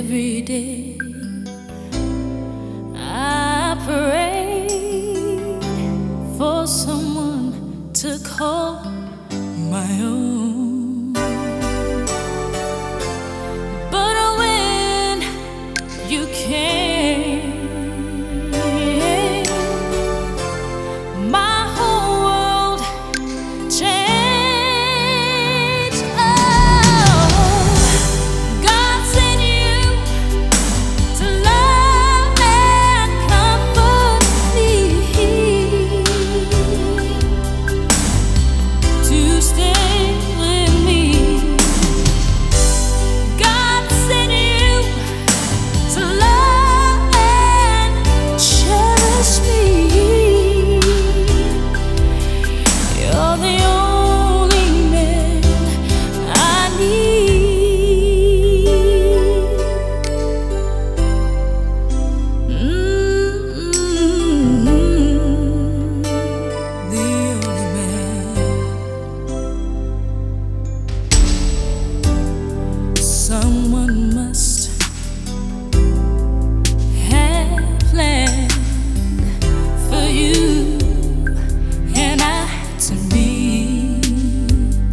every day. I prayed for someone to call my own, but when you came, my whole world changed. Oh, God sent you to love and comfort me, to stay with me. God sent you to love and cherish me. You're the only man I need. The only man. Someone must have planned for you and I to meet.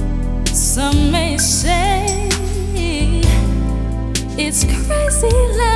Some may say it's crazy love.